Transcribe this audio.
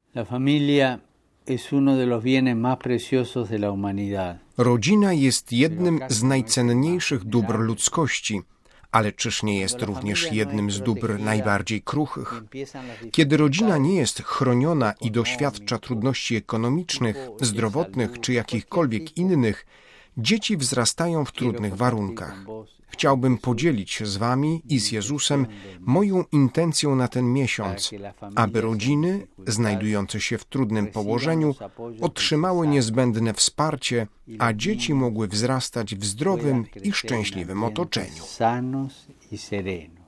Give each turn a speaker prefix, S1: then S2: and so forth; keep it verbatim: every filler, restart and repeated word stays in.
S1: La familia es uno de los bienes más preciosos de la humanidad.
S2: Rodzina jest jednym z najcenniejszych dóbr ludzkości, ale czyż nie jest również jednym z dóbr najbardziej kruchych? Kiedy rodzina nie jest chroniona i doświadcza trudności ekonomicznych, zdrowotnych czy jakichkolwiek innych, dzieci wzrastają w trudnych warunkach. Chciałbym podzielić się z wami i z Jezusem moją intencją na ten miesiąc, aby rodziny znajdujące się w trudnym położeniu otrzymały niezbędne wsparcie, a dzieci mogły wzrastać w zdrowym i szczęśliwym otoczeniu.